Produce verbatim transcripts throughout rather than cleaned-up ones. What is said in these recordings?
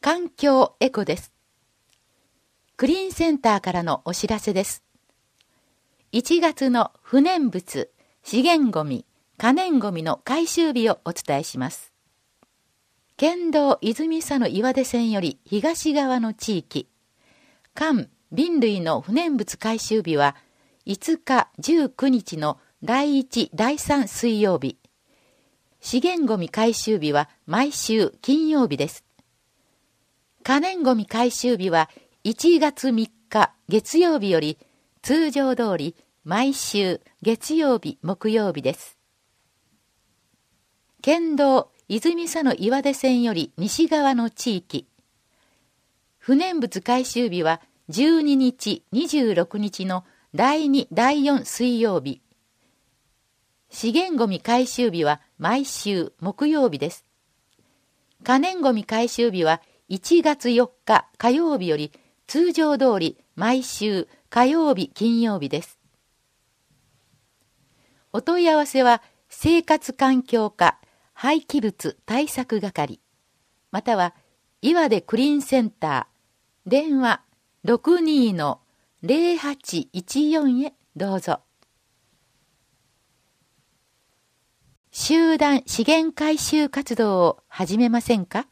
環境エコです。クリーンセンターからのお知らせです。いちがつの不燃物、資源ごみ、可燃ごみの回収日をお伝えします。県道泉佐野岩出線より東側の地域、缶・瓶類の不燃物回収日はいつかじゅうくにちのだいいち、だいさん水曜日。資源ごみ回収日は毎週金曜日です。可燃ごみ回収日はいちがつみっか月曜日より通常通り毎週月曜日木曜日です。県道泉佐野岩出線より西側の地域、不燃物回収日はじゅうににち、にじゅうろくにちのだいに、だいよん水曜日。資源ごみ回収日は毎週木曜日です。可燃ごみ回収日はいちがつよっか火曜日より通常通り毎週火曜日金曜日です。お問い合わせは生活環境課廃棄物対策係または岩出クリーンセンター電話 ろくにーのぜろはちいちよん へどうぞ。集団資源回収活動を始めませんか？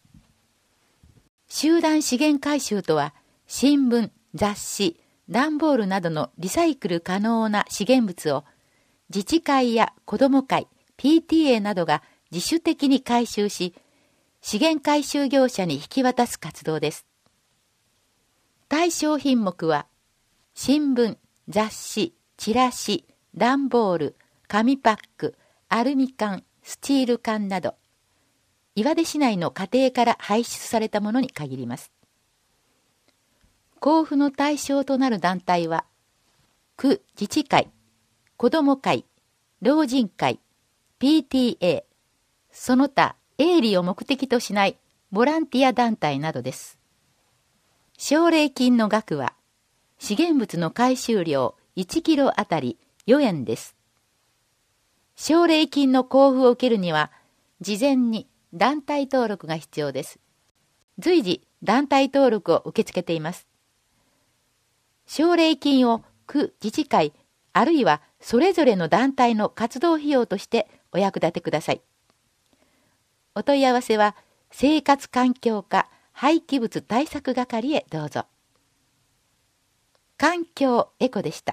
集団資源回収とは、新聞、雑誌、段ボールなどのリサイクル可能な資源物を自治会や子ども会、ピーティーエー などが自主的に回収し、資源回収業者に引き渡す活動です。対象品目は、新聞、雑誌、チラシ、段ボール、紙パック、アルミ缶、スチール缶など、岩出市内の家庭から排出されたものに限ります。交付の対象となる団体は、区自治会、子ども会、老人会、ピーティーエー、その他営利を目的としないボランティア団体などです。奨励金の額は、資源物の回収量いちキロあたりよえんです。奨励金の交付を受けるには、事前に団体登録が必要です。随時団体登録を受け付けています。奨励金を区自治会あるいはそれぞれの団体の活動費用としてお役立てください。お問い合わせは生活環境課廃棄物対策係へどうぞ。環境エコでした。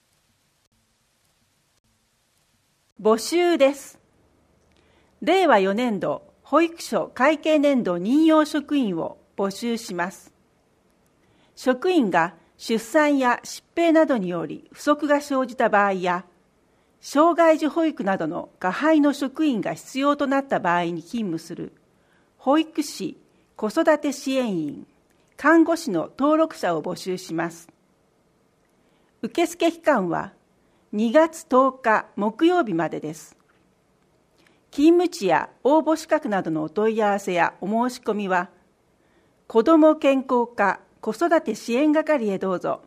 募集です。れいわよねんど保育所会計年度任用職員を募集します。職員が出産や疾病などにより不足が生じた場合や、障害児保育などの加配の職員が必要となった場合に勤務する保育士、子育て支援員、看護師の登録者を募集します。受付期間はにがつとおか木曜日までです。勤務地や応募資格などのお問い合わせやお申し込みは、子ども健康課子育て支援係へどうぞ。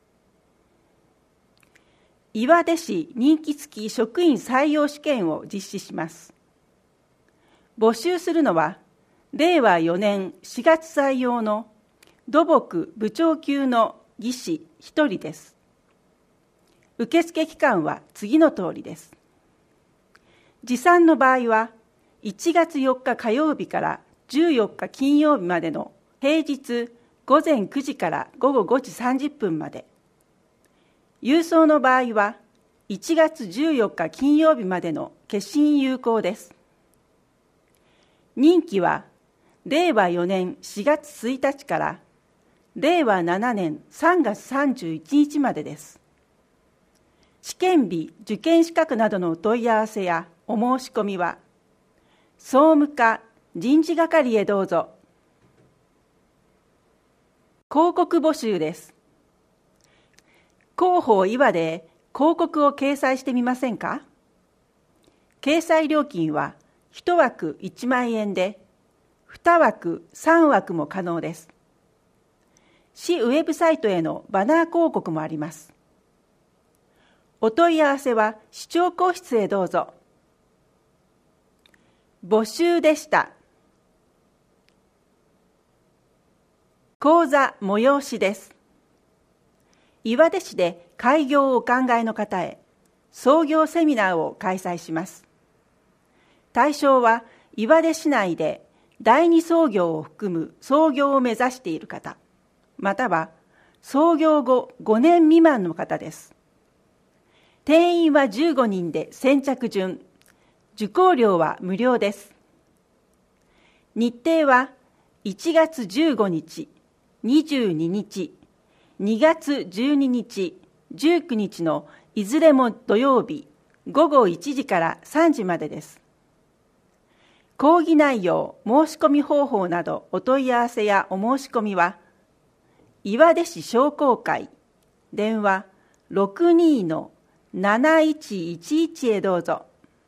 岩出市任期付き職員採用試験を実施します。募集するのは、れいわよねんしがつ採用の土木部長級の技師ひとりです。受付期間は次の通りです。持参の場合はいちがつよっか火曜日からじゅうよっか金曜日までの平日ごぜんくじからごごごじさんじゅっぷんまで、郵送の場合はいちがつじゅうよっか金曜日までの消印有効です。任期はれいわよねんしがつついたちかられいわななねんさんがつさんじゅういちにちまでです。試験日、受験資格などのお問い合わせやお申し込みは、総務課人事係へどうぞ。広告募集です。広報岩出へ広告を掲載してみませんか？掲載料金はいちわくいちまんえんで、にわくさんわくも可能です。市ウェブサイトへのバナー広告もあります。お問い合わせは市長公室へどうぞ。募集でした。 講座催しです。岩出市で開業をお考えの方へ創業セミナーを開催します。対象は岩出市内で第二創業を含む創業を目指している方、または創業後ごねん未満の方です。定員はじゅうごにんで先着順、受講料は無料です。日程はいちがつじゅうごにち、にじゅうににち、にがつじゅうににち、じゅうくにちのいずれも土曜日ごごいちじからさんじまでです。講義内容、申し込み方法などお問い合わせやお申し込みは、岩出市商工会、電話 ろくにーのなないちいちいち へどうぞ。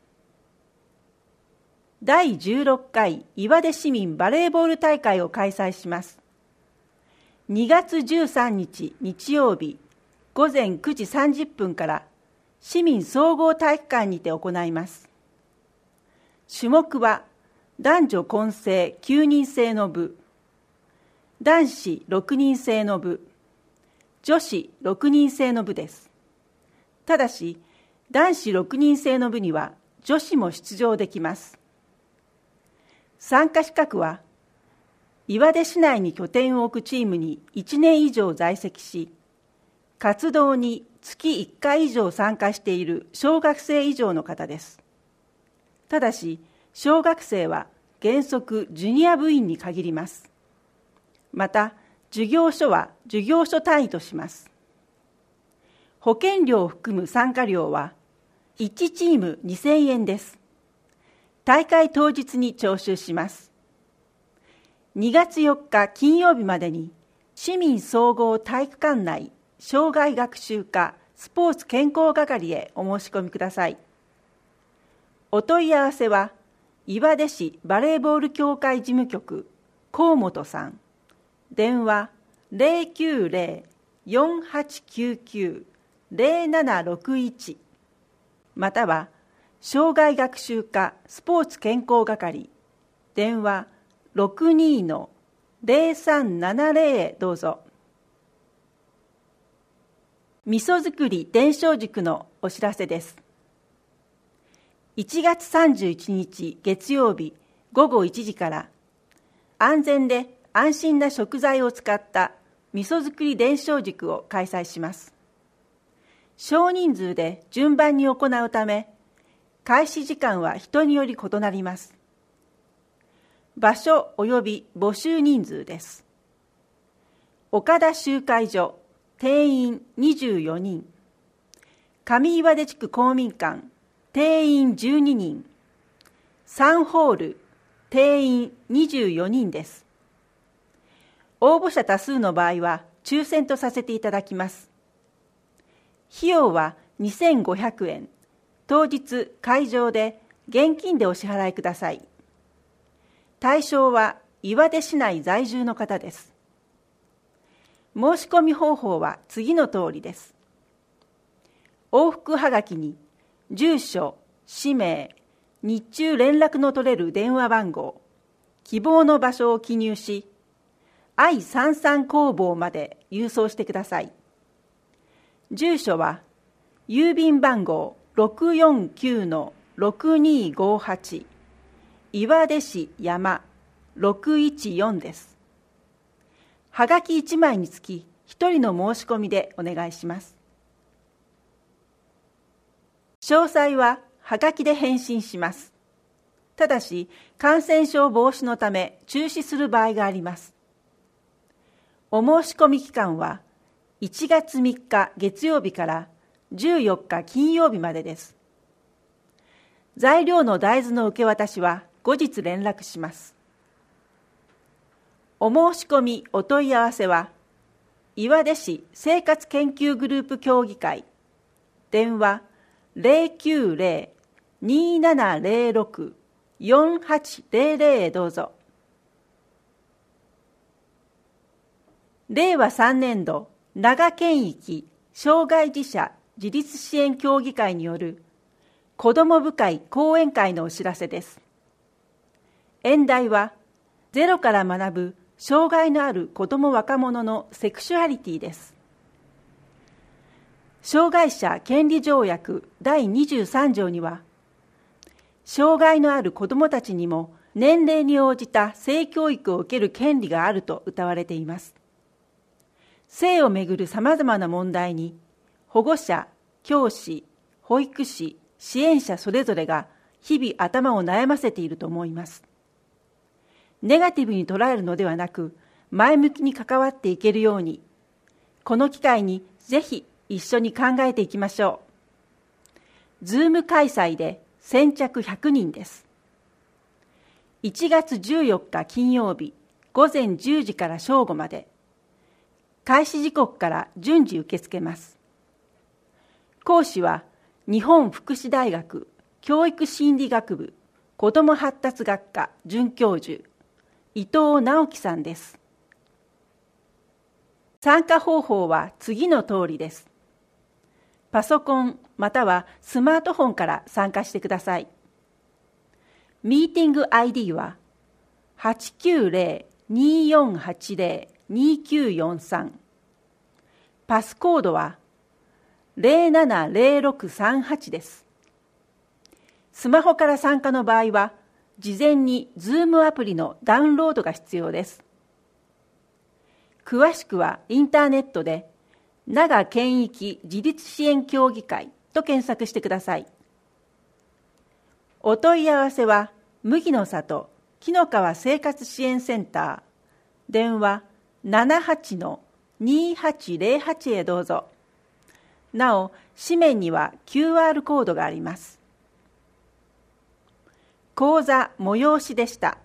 だいじゅうろっかい岩出市民バレーボール大会を開催します。にがつじゅうさんにち日曜日ごぜんくじさんじゅっぷんから市民総合体育館にて行います。種目は男女混成きゅうにん制の部、男子ろくにん制の部、女子ろくにん制の部です。ただし、男子ろくにん制の部には女子も出場できます。参加資格は、岩出市内に拠点を置くチームにいちねん以上在籍し、活動に月いっかい以上参加している小学生以上の方です。ただし、小学生は原則ジュニア部員に限ります。また、授業所は授業所単位とします。保険料を含む参加料はいちチームにせんえんです。大会当日に徴収します。にがつよっか金曜日までに市民総合体育館内生涯学習課スポーツ健康係へお申し込みください。お問い合わせは岩出市バレーボール協会事務局河本さん、電話 ゼロきゅうゼロ よんはちきゅうきゅう ゼロななろくいち または生涯学習課スポーツ健康係電話 ろくにーのゼロさんななゼロ へどうぞ。味噌作り伝承塾のお知らせです。いちがつさんじゅういちにち月曜日ごごいちじから安全で安心な食材を使った味噌作り伝承塾を開催します。少人数で順番に行うため、開始時間は人により異なります。場所及び募集人数です。岡田集会所、定員にじゅうよにん。上岩出地区公民館、定員じゅうににん。さんホール、定員にじゅうよにんです。応募者多数の場合は抽選とさせていただきます。費用はにせんごひゃくえん。当日会場で現金でお支払いください。対象は岩出市内在住の方です。申し込み方法は次の通りです。往復はがきに住所、氏名、日中連絡の取れる電話番号、希望の場所を記入し、アイさんさん 工房まで郵送してください。住所は郵便番号 ろくよんきゅうのろくにーごはち 岩出市山ろくいちよんです。はがきいちまいにつきひとりの申し込みでお願いします。詳細ははがきで返信します。ただし感染症防止のため中止する場合があります。お申し込み期間はいちがつみっか月曜日からじゅうよっか金曜日までです。材料の大豆の受け渡しは後日連絡します。お申し込みお問い合わせは岩出市生活研究グループ協議会電話 ゼロきゅうゼロ にーななゼロろく よんはちゼロゼロ へどうぞ。れいわさんねんど長県域障害児者自立支援協議会による子ども部会講演会のお知らせです。演題はゼロから学ぶ障害のある子ども若者のセクシュアリティです。障害者権利条約だいにじゅうさん条には、障害のある子どもたちにも年齢に応じた性教育を受ける権利があると謳われています。性をめぐるさまざまな問題に、保護者、教師、保育士、支援者それぞれが日々頭を悩ませていると思います。ネガティブに捉えるのではなく、前向きに関わっていけるように、この機会にぜひ一緒に考えていきましょう。ズーム開催で先着ひゃくにんです。いちがつじゅうよっか金曜日ごぜんじゅうじから正午まで、開始時刻から順次受け付けます。講師は日本福祉大学教育心理学部子ども発達学科准教授伊藤直樹さんです。参加方法は次の通りです。パソコンまたはスマートフォンから参加してください。ミーティング アイディー は はちきゅうぜろ にーよんはちぜろ にーきゅうよんさん、パスコードはぜろななぜろろくさんはちです。スマホから参加の場合は、事前に Zoom アプリのダウンロードが必要です。詳しくはインターネットで奈良県域自立支援協議会と検索してください。お問い合わせは麦の里紀の川生活支援センター電話 ななはちのにーはちぜろはち へどうぞ。なお紙面には キューアール コードがあります。講座催しでした。